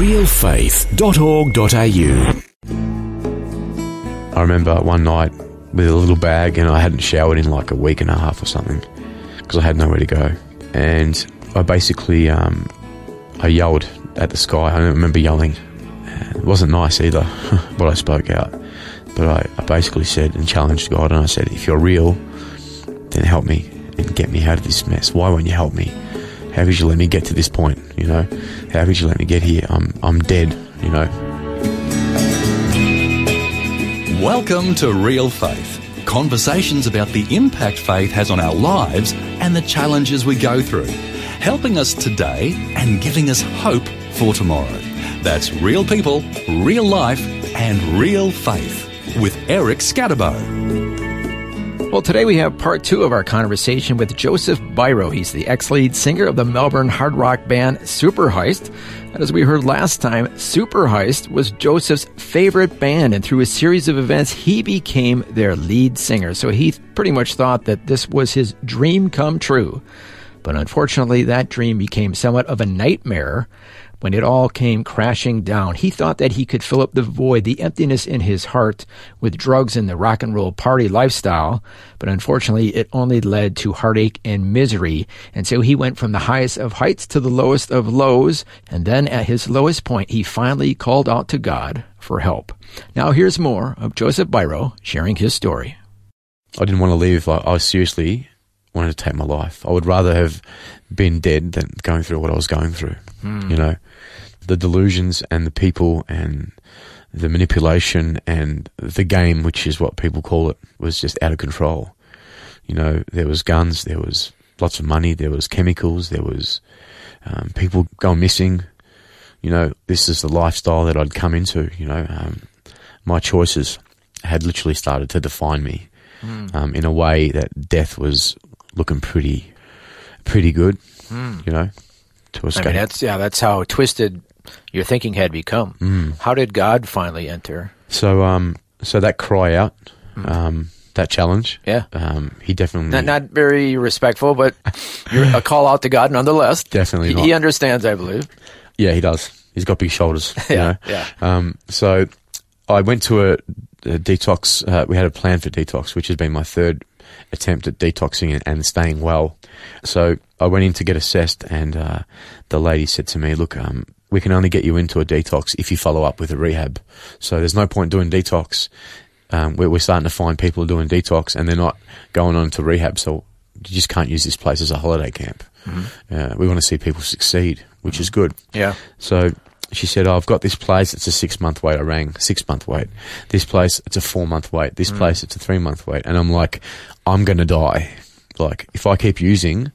realfaith.org.au. I remember one night with a little bag, and I hadn't showered in like a week and a half or something because I had nowhere to go. And I basically, I yelled at the sky. I remember yelling. It wasn't nice either, what I spoke out. But I basically said and challenged God, and I said, if you're real, then help me and get me out of this mess. Why won't you help me? How could you let me get to this point, you know? How could you let me get here? I'm dead, you know? Welcome to Real Faith. Conversations about the impact faith has on our lives and the challenges we go through. Helping us today and giving us hope for tomorrow. That's real people, real life, and real faith with Eric Scatterbo. Well, today we have part 2 of our conversation with Joseph Biro. He's the ex-lead singer of the Melbourne hard rock band Superheist. And as we heard last time, Superheist was Joseph's favorite band, and through a series of events, he became their lead singer. So he pretty much thought that this was his dream come true. But unfortunately, that dream became somewhat of a nightmare when it all came crashing down. He thought that he could fill up the void, the emptiness in his heart, with drugs and the rock and roll party lifestyle. But unfortunately, it only led to heartache and misery. And so he went from the highest of heights to the lowest of lows. And then at his lowest point, he finally called out to God for help. Now here's more of Joseph Biro sharing his story. I didn't want to live. I seriously wanted to take my life. I would rather have been dead than going through what I was going through. You know, the delusions and the people and the manipulation and the game, which is what people call it, was just out of control. You know, there was guns, there was lots of money, there was chemicals, there was people going missing. You know, this is the lifestyle that I'd come into. You know, my choices had literally started to define me in a way that death was looking pretty good. You know, to escape. I mean, that's how twisted your thinking had become. How did God finally enter? So that cry out, that challenge. Yeah. He definitely not very respectful, but you're a call out to God nonetheless. Definitely not. He understands, I believe. Yeah, he does. He's got big shoulders. You know? Yeah. So I went to a detox. We had a plan for detox, which has been my third attempt at detoxing and staying well. So I went in to get assessed, and the lady said to me, look, we can only get you into a detox if you follow up with a rehab. So there's no point doing detox. We're starting to find people doing detox and they're not going on to rehab. So you just can't use this place as a holiday camp. We want to see people succeed, which is good. Yeah. So she said, I've got this place, it's a 6-month wait. I rang, 6-month wait. This place, it's a 4-month wait. This place, it's a 3-month wait. And I'm like, I'm going to die. Like, if I keep using,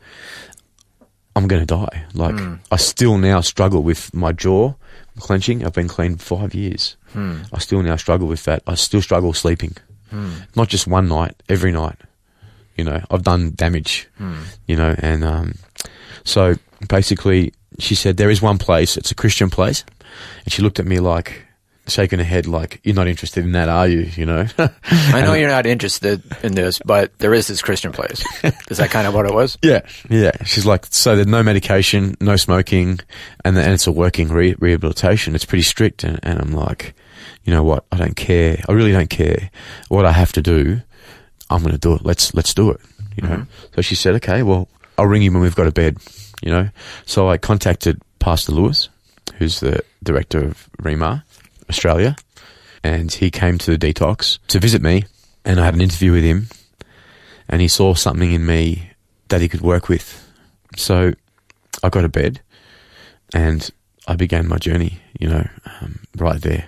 I'm going to die. Like, I still now struggle with my jaw clenching. I've been clean for 5 years. I still now struggle with that. I still struggle sleeping. Not just one night, every night. You know, I've done damage, you know, and so basically she said, there is one place, it's a Christian place. And she looked at me like, shaking her head like, you're not interested in that, are you? You know? I know you're not interested in this, but there is this Christian place. Is that kind of what it was? Yeah. She's like, so there's no medication, no smoking, and it's a working rehabilitation. It's pretty strict. And I'm like, you know what? I don't care. I really don't care what I have to do. I'm going to do it. Let's do it. You know? So she said, okay, well, I'll ring you when we've got a bed, you know? So I contacted Pastor Lewis, who's the director of REMA Australia, and he came to the detox to visit me, and I had an interview with him, and he saw something in me that he could work with. So I got a bed, and I began my journey, you know, right there.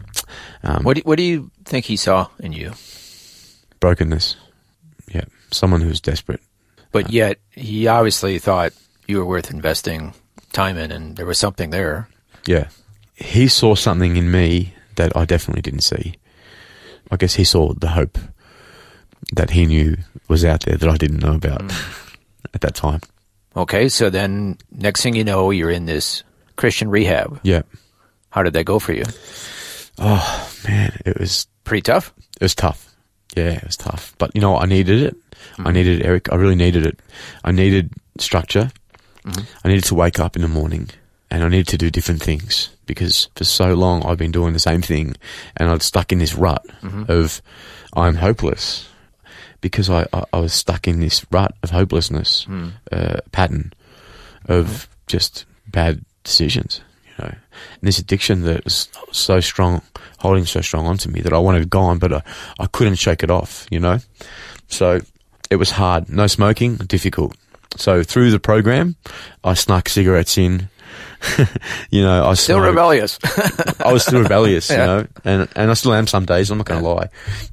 What do you think he saw in you? Brokenness. Yeah. Someone who's desperate. But yet, he obviously thought you were worth investing time in, and there was something there. Yeah. He saw something in me that I definitely didn't see. I guess he saw the hope that he knew was out there that I didn't know about at that time. Okay, so then next thing you know, you're in this Christian rehab. Yeah. How did that go for you? Oh, man, it was... Pretty tough? It was tough. Yeah, it was tough. But, you know what? I needed it. I needed it, Eric. I really needed it. I needed structure. I needed to wake up in the morning and I needed to do different things, because for so long I've been doing the same thing, and I'd stuck in this rut of I'm hopeless, because I was stuck in this rut of hopelessness, pattern of just bad decisions, you know, and this addiction that was so strong, holding so strong onto me that I wanted gone, but I couldn't shake it off, you know. So it was hard. No smoking, difficult. So through the program, I snuck cigarettes in. You know, I Still rebellious. I was still rebellious, you know, and I still am some days. I'm not going to lie.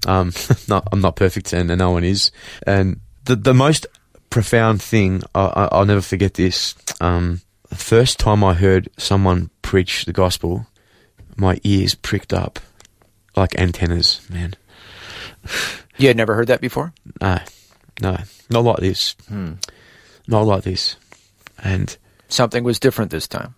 I'm not perfect, and no one is. And the most profound thing, I'll never forget this. The first time I heard someone preach the gospel, my ears pricked up like antennas, man. You had never heard that before? No, not like this. Not like this. And Something was different this time.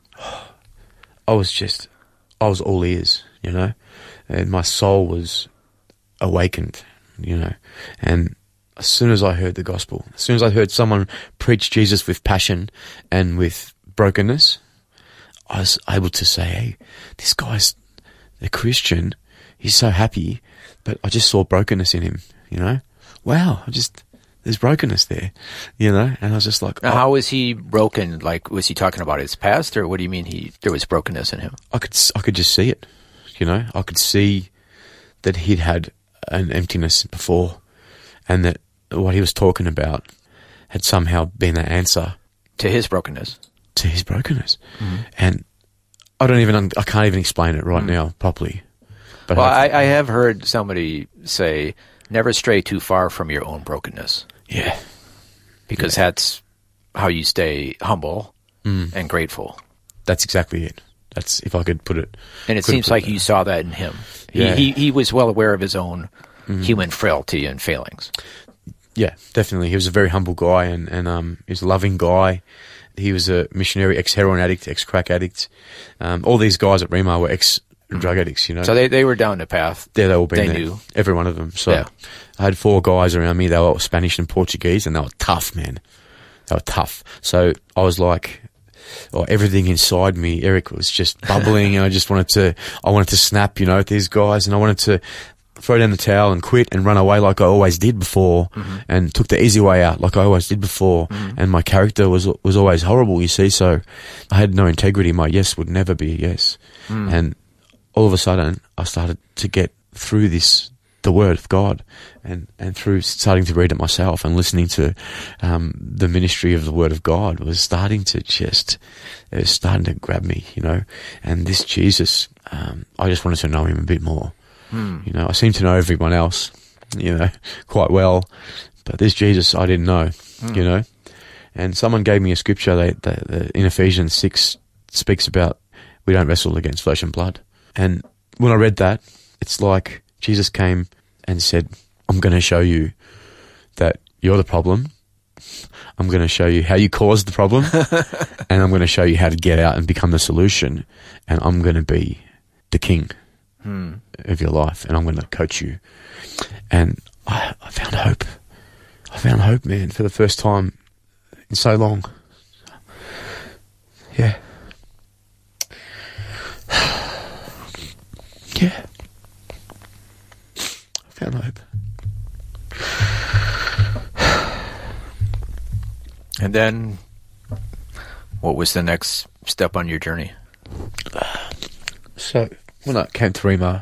I was all ears, you know, and my soul was awakened, you know. And as soon as I heard the gospel, as soon as I heard someone preach Jesus with passion and with brokenness, I was able to say, hey, this guy's a Christian. He's so happy, but I just saw brokenness in him, you know. Wow, there's brokenness there, you know. And I was just like, Now, how was he broken? Like, was he talking about his past, or what do you mean there was brokenness in him? I could just see it, you know. I could see that he'd had an emptiness before, and that what he was talking about had somehow been the answer To his brokenness. to his brokenness. And I can't even explain it right now properly. But Well, I have heard somebody say, never stray too far from your own brokenness, yeah, because that's how you stay humble and grateful. that's exactly it. That's, if I could put it. And it seems like you saw that in him. Yeah. He was well aware of his own human frailty and failings. Yeah, definitely. He was a very humble guy, and he was a loving guy. He was a missionary, ex-heroin addict, ex-crack addict. All these guys at Rema were ex-drug addicts, you know. So they were down the path. Yeah, they all been They there. knew. Every one of them. So Yeah. I had 4 guys around me. They were Spanish and Portuguese, and they were tough, man. They were tough. So I was like, everything inside me, Eric, was just bubbling, and I wanted to snap, you know, at these guys, and I wanted to throw down the towel and quit and run away like I always did before, and took the easy way out like I always did before. And my character was always horrible, you see. So I had no integrity. My yes would never be a yes. And all of a sudden, I started to get through the Word of God, and through starting to read it myself and listening to the ministry of the Word of God was starting to grab me, you know. And this Jesus, I just wanted to know him a bit more. You know, I seem to know everyone else, you know, quite well, but this Jesus I didn't know, you know. And someone gave me a scripture that in Ephesians 6 speaks about we don't wrestle against flesh and blood. And when I read that, it's like Jesus came and said, I'm going to show you that you're the problem. I'm going to show you how you caused the problem, and I'm going to show you how to get out and become the solution. And I'm going to be the king of your life, and I'm going to coach you. And I found hope. I found hope, man, for the first time in so long. Yeah. Yeah. I found hope. And then, what was the next step on your journey? So, when I came to Rema,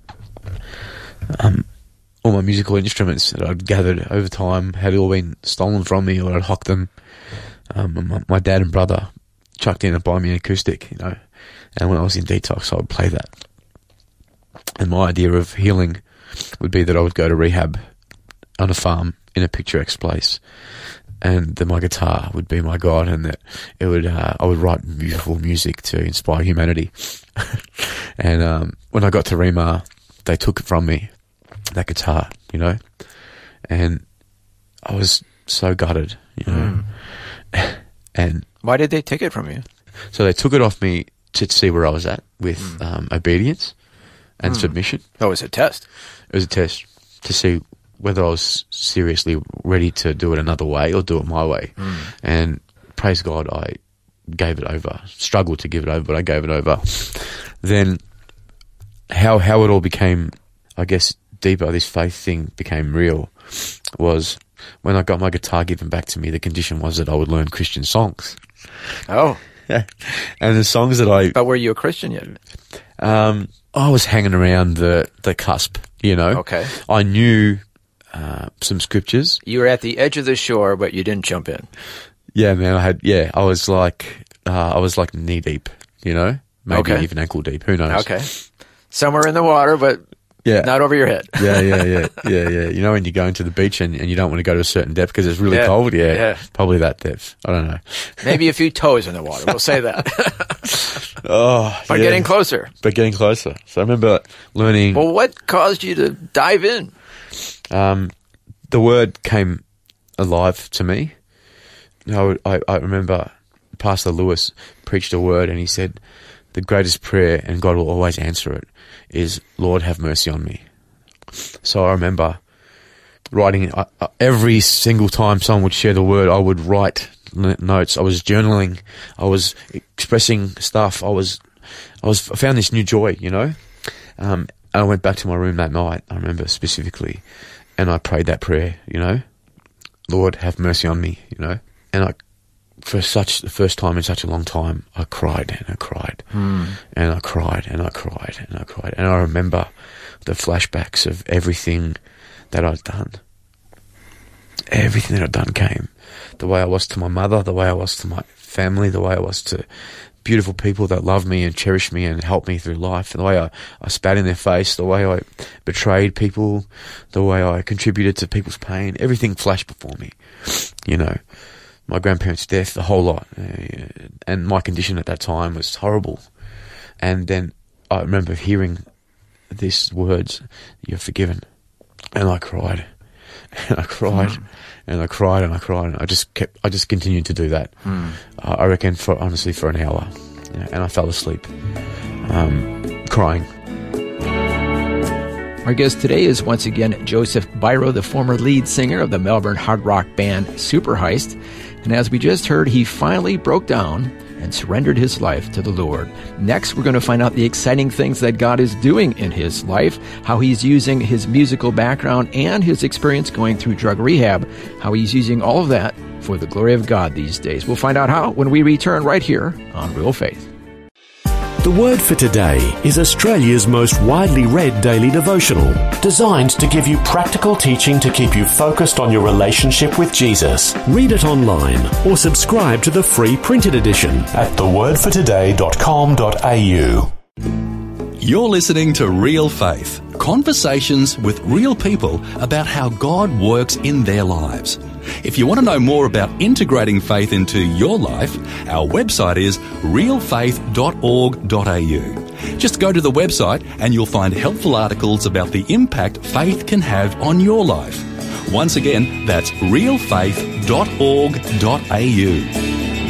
all my musical instruments that I'd gathered over time had all been stolen from me, or I'd hocked them. My dad and brother chucked in and buy me an acoustic, you know, and when I was in detox, I would play that. And my idea of healing would be that I would go to rehab on a farm in a picturesque place, and that my guitar would be my God, and that I would write beautiful music to inspire humanity. And when I got to Rema, they took it from me, that guitar, you know, and I was so gutted, you know. And Why did they take it from you? so they took it off me to see where I was at with obedience and submission. Oh, it was a test. It was a test to see whether I was seriously ready to do it another way or do it my way. And praise God, I gave it over. Struggled to give it over, but I gave it over. Then how it all became, I guess, deeper, this faith thing became real, was when I got my guitar given back to me. The condition was that I would learn Christian songs. Oh. And the songs that But were you a Christian yet? I was hanging around the cusp, you know. Okay. I knew some scriptures. You were at the edge of the shore, but you didn't jump in. Yeah, man, I was like knee deep, you know? Maybe even ankle deep, who knows? Okay. Somewhere in the water, but not over your head. Yeah. You know when you go into the beach and you don't want to go to a certain depth because it's really cold? Yeah, probably that depth. I don't know. Maybe a few toes in the water, we'll say that. But getting closer. So I remember learning... Well, what caused you to dive in? The word came alive to me. I remember Pastor Lewis preached a word and he said, the greatest prayer, and God will always answer it, is, Lord, have mercy on me. So I remember writing, every single time someone would share the word, I would write notes. I was journaling. I was expressing stuff. I found this new joy, you know. And I went back to my room that night, I remember specifically, and I prayed that prayer, you know, Lord, have mercy on me, you know. And for the first time in such a long time, I cried and I cried and I cried and I cried and I cried. And I remember the flashbacks of everything that I'd done. Everything that I'd done came. The way I was to my mother, the way I was to my family, the way I was to beautiful people that loved me and cherished me and helped me through life, the way I spat in their face, the way I betrayed people, the way I contributed to people's pain. Everything flashed before me, you know. My grandparents' death, the whole lot. And my condition at that time was horrible. And then I remember hearing these words, you're forgiven. And I cried. And I cried. And I cried and I cried. And I just continued to do that. I reckon for an hour. You know, and I fell asleep, crying. Our guest today is once again Joseph Biro, the former lead singer of the Melbourne hard rock band Superheist. And as we just heard, he finally broke down and surrendered his life to the Lord. Next, we're going to find out the exciting things that God is doing in his life, how he's using his musical background and his experience going through drug rehab, how he's using all of that for the glory of God these days. We'll find out how when we return right here on Real Faith. The Word for Today is Australia's most widely read daily devotional, designed to give you practical teaching to keep you focused on your relationship with Jesus. Read it online or subscribe to the free printed edition at thewordfortoday.com.au. You're listening to Real Faith, conversations with real people about how God works in their lives. If you want to know more about integrating faith into your life, our website is realfaith.org.au. Just go to the website and you'll find helpful articles about the impact faith can have on your life. Once again, that's realfaith.org.au.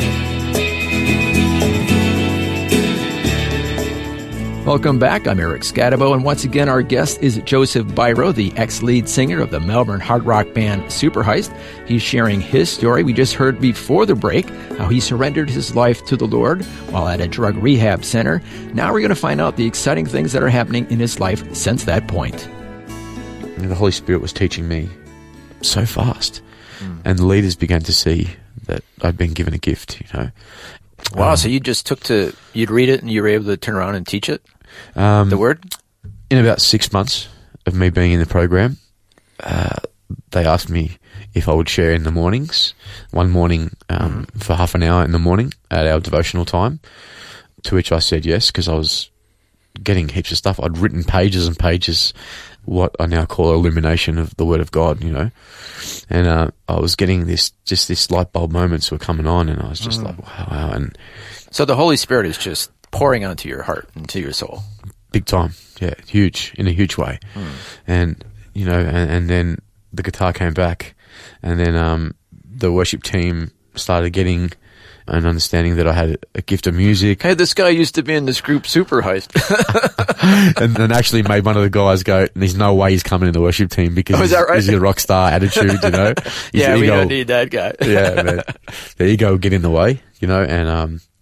Welcome back. I'm Eric Scatabo, and once again our guest is Joseph Biro, the ex-lead singer of the Melbourne hard rock band Superheist. He's sharing his story. We just heard before the break how he surrendered his life to the Lord while at a drug rehab center. Now we're going to find out the exciting things that are happening in his life since that point. And the Holy Spirit was teaching me so fast, and the leaders began to see that I'd been given a gift, you know. Wow, so you just you'd read it and you were able to turn around and teach it? The Word? In about 6 months of me being in the program, they asked me if I would share in the mornings, one morning for half an hour in the morning at our devotional time, to which I said yes, because I was getting heaps of stuff. I'd written pages and pages, what I now call illumination of the Word of God, you know. And I was getting this light bulb moments were coming on, and I was just like, wow. And so the Holy Spirit is just pouring onto your heart, into your soul. Big time. Yeah, huge, in a huge way. And, you know, and then the guitar came back, and then the worship team started getting an understanding that I had a gift of music. Hey, this guy used to be in this group Superheist. and then actually made one of the guys go, there's no way he's coming in the worship team because is that right? he's a rock star attitude, you know. Yeah, we don't need that guy. Yeah, man. The ego would get in the way, you know, and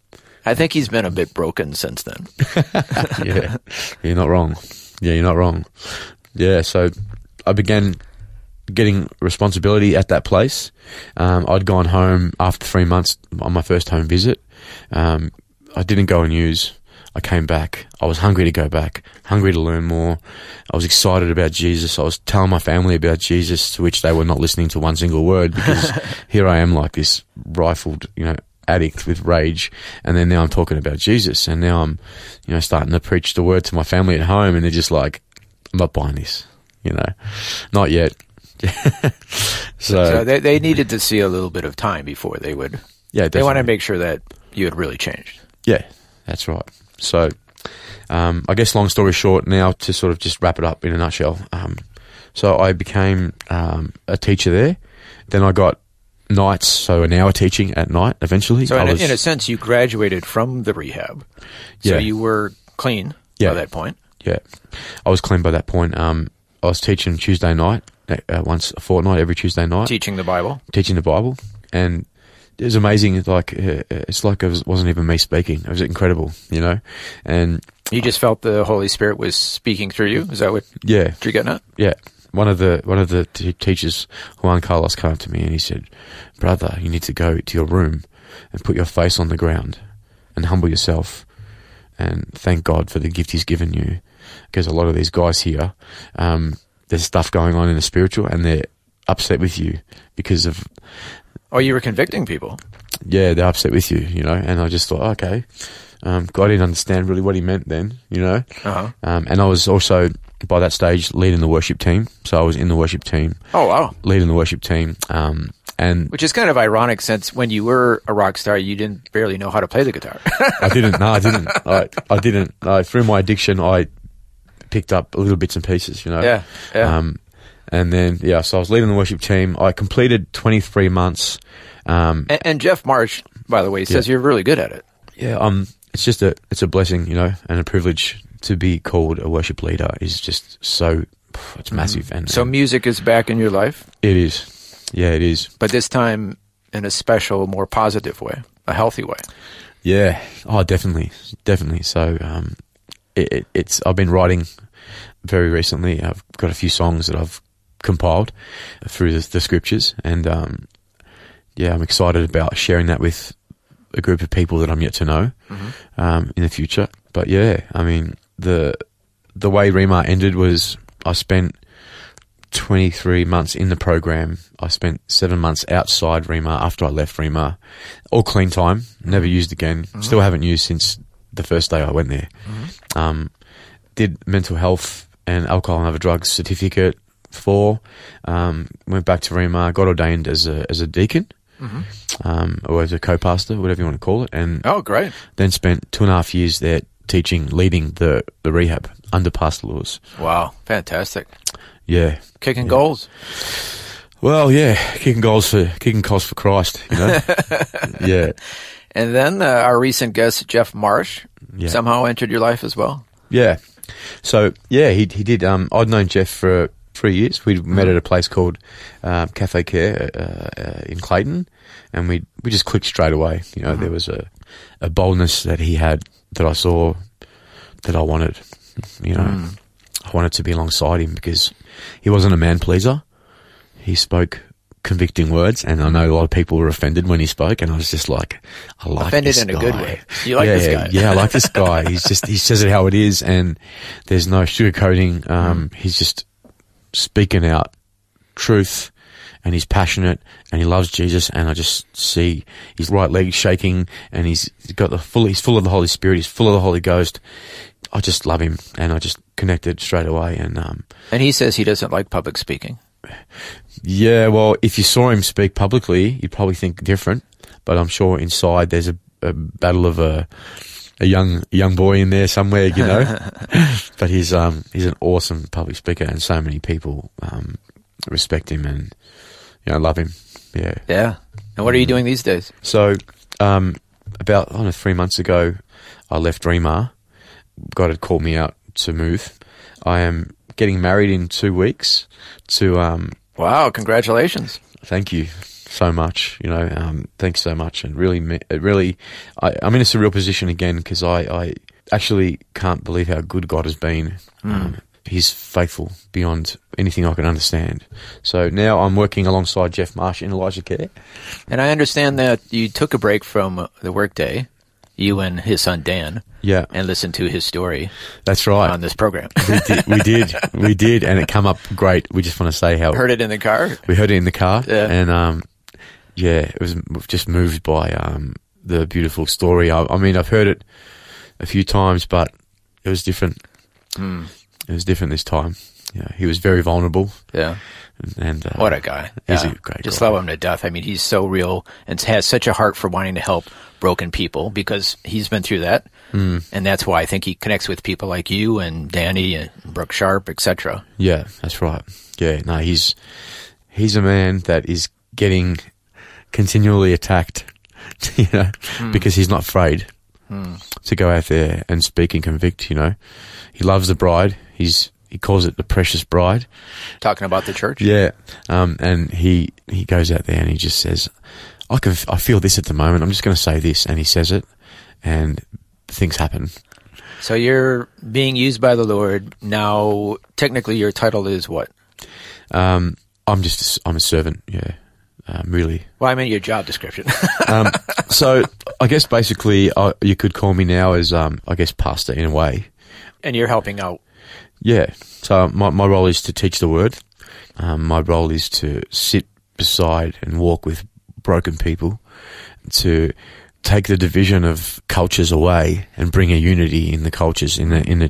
I think he's been a bit broken since then. Yeah, you're not wrong. Yeah, you're not wrong. Yeah, so I began getting responsibility at that place. I'd gone home after 3 months on my first home visit. I didn't go and use. I came back. I was hungry to go back, hungry to learn more. I was excited about Jesus. I was telling my family about Jesus, to which they were not listening to one single word, because here I am like this rifled, addict with rage. And then now I'm talking about Jesus, and now I'm, starting to preach the word to my family at home, and they're just like, I'm not buying this, not yet. So they needed to see a little bit of time before they would. Yeah, they want to make sure that you had really changed. Yeah, that's right. So, I guess long story short now, to sort of just wrap it up in a nutshell. So I became a teacher there. Then I got nights, so an hour teaching at night eventually. So in a sense, you graduated from the rehab. So you were clean by that point. Yeah, I was clean by that point. I was teaching Tuesday night, once a fortnight, every Tuesday night. Teaching the Bible. And it was amazing. It's like it wasn't even me speaking. It was incredible, And you just felt the Holy Spirit was speaking through you. Is that what? Yeah, you're getting at? Yeah. One of the teachers, Juan Carlos, came up to me and he said, "Brother, you need to go to your room and put your face on the ground and humble yourself and thank God for the gift He's given you, because a lot of these guys here, there's stuff going on in the spiritual, and they're upset with you because of." Oh, you were convicting people. Yeah, they're upset with you, and I just thought, okay. I didn't understand really what he meant then, Uh-huh. And I was also, by that stage, leading the worship team. So I was in the worship team. Oh, wow. Leading the worship team. And which is kind of ironic, since when you were a rock star, you didn't barely know how to play the guitar. I didn't. No, I didn't. I didn't. Through my addiction, I picked up little bits and pieces, Yeah. And then, so I was leading the worship team. I completed 23 months. And Jeff Marsh, by the way, says you're really good at it. Yeah, it's just it's a blessing, and a privilege to be called a worship leader is just so, it's massive. And so music is back in your life? It is. Yeah, it is. But this time in a special, more positive way, a healthy way. Yeah. Oh, definitely. Definitely. So, it's, I've been writing very recently. I've got a few songs that I've compiled through the scriptures, and I'm excited about sharing that with a group of people that I'm yet to know in the future. But the way Remar ended was, I spent 23 months in the program. I spent 7 months outside Remar after I left Remar. All clean time, never used again. Still haven't used since the first day I went there. Did mental health and alcohol and other drugs certificate 4. Went back to Remar, got ordained as a deacon, or as a co-pastor, whatever you want to call it. And oh, great! Then spent 2.5 years there teaching, leading the rehab under Pastor Lewis. Wow, fantastic! Yeah, kicking goals. Well, kicking goals for Christ, Yeah. And then our recent guest Jeff Marsh somehow entered your life as well. Yeah. So he did. I'd known Jeff for 3 years. We met at a place called Cafe Care in Clayton, and we just clicked straight away. There was a boldness that he had that I saw that I wanted. I wanted to be alongside him because he wasn't a man pleaser. He spoke convicting words, and I know a lot of people were offended when he spoke, and I was just like, I like offended this in guy. A good way. You like this guy? Yeah, I like this guy. He says it how it is, and there's no sugarcoating. He's just speaking out truth, and he's passionate, and he loves Jesus, and I just see his right leg shaking, and he's full of the Holy Spirit, he's full of the Holy Ghost. I just love him, and I just connected straight away. And he says he doesn't like public speaking. Yeah, well, if you saw him speak publicly, you'd probably think different, but I'm sure inside there's a battle of a young boy in there somewhere, But he's an awesome public speaker, and so many people respect him and love him. Yeah. Yeah. And what are you doing these days? So about 3 months ago, I left Remar. God had called me out to move. I am getting married in 2 weeks to wow, congratulations. Thank you. so much, you know. Thanks so much, and I'm in a surreal position again because I actually can't believe how good God has been. He's faithful beyond anything I can understand. So now I'm working alongside Jeff Marsh in Elijah Care. And I understand that you took a break from the workday, you and his son Dan, and listened to his story. That's right. On this program. We did, and it come up great. We just want to say how... Heard it in the car? We heard it in the car, and it was just moved by the beautiful story. I mean, I've heard it a few times, but it was different. It was different this time. Yeah, he was very vulnerable. Yeah. And what a guy. He's a great Just guy. love him to death. I mean, he's so real and has such a heart for wanting to help broken people because he's been through that. And that's why I think he connects with people like you and Danny and Brooke Sharp, etc. Yeah, that's right. Yeah, no, he's a man that is getting continually attacked, you know, because he's not afraid to go out there and speak and convict, you know. He loves the bride. He calls it the precious bride. Talking about the church? Yeah. And he goes out there and he just says, I feel this at the moment. I'm just going to say this. And he says it and things happen. So you're being used by the Lord. Now, technically your title is what? I'm a servant. Yeah. Really. Well, I meant your job description. So I guess basically you could call me now as, pastor in a way. And you're helping out. Yeah. So my role is to teach the word. My role is to sit beside and walk with broken people, to take the division of cultures away and bring a unity in the cultures in the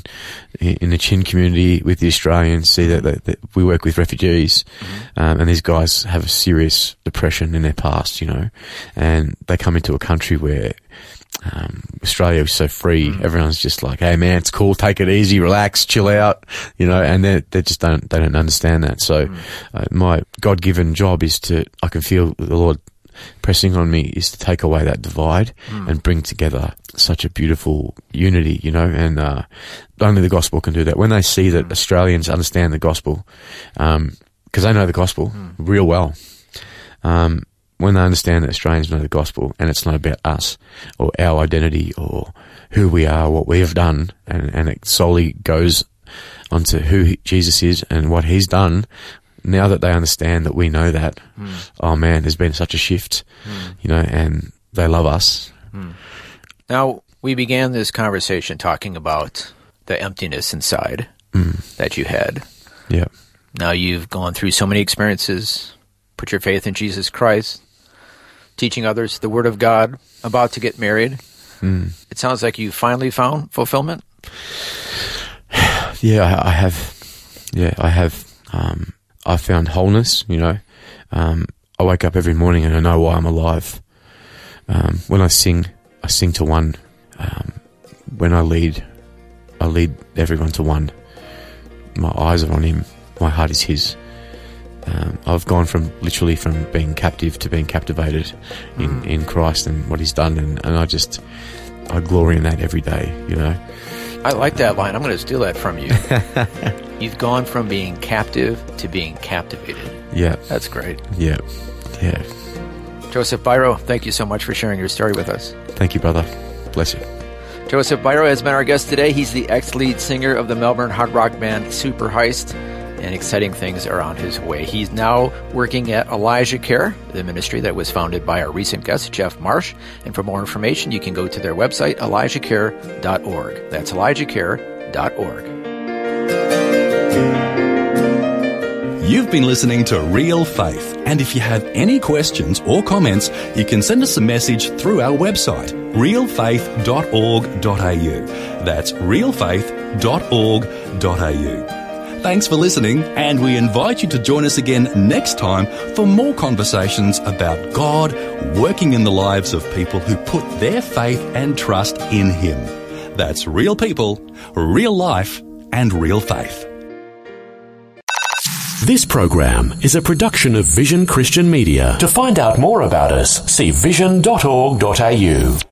Chin community with the Australians. See that we work with refugees, and these guys have a serious depression in their past, you know, and they come into a country where Australia is so free. Everyone's just like, hey man, it's cool, take it easy, relax, chill out, you know, and they just don't understand that. So my God-given job is I can feel the Lord pressing on me is to take away that divide and bring together such a beautiful unity, you know, and only the gospel can do that. When they see that Australians understand the gospel, because they know the gospel real well, when they understand that Australians know the gospel and it's not about us or our identity or who we are, what we have done, and it solely goes onto who Jesus is and what he's done. Now that they understand that we know that, oh man, there's been such a shift, you know, and they love us. Now, we began this conversation talking about the emptiness inside that you had. Yeah. Now you've gone through so many experiences, put your faith in Jesus Christ, teaching others the Word of God, about to get married. It sounds like you finally found fulfillment. Yeah, I have. Yeah, I have. I found wholeness, you know. I wake up every morning and I know why I'm alive. When I sing to one. When I lead everyone to one. My eyes are on him. My heart is his. I've gone from being captive to being captivated in Christ and what he's done. And I glory in that every day, you know. I like that line. I'm going to steal that from you. You've gone from being captive to being captivated. Yeah. That's great. Yeah. Yeah. Joseph Biro, thank you so much for sharing your story with us. Thank you, brother. Bless you. Joseph Biro has been our guest today. He's the ex-lead singer of the Melbourne hard rock band Super Heist, and exciting things are on his way. He's now working at Elijah Care, the ministry that was founded by our recent guest, Jeff Marsh. And for more information, you can go to their website, ElijahCare.org. That's ElijahCare.org. You've been listening to Real Faith, and if you have any questions or comments, you can send us a message through our website, realfaith.org.au. That's realfaith.org.au. Thanks for listening, and we invite you to join us again next time for more conversations about God working in the lives of people who put their faith and trust in Him. That's real people, real life, and real faith. This program is a production of Vision Christian Media. To find out more about us, see vision.org.au.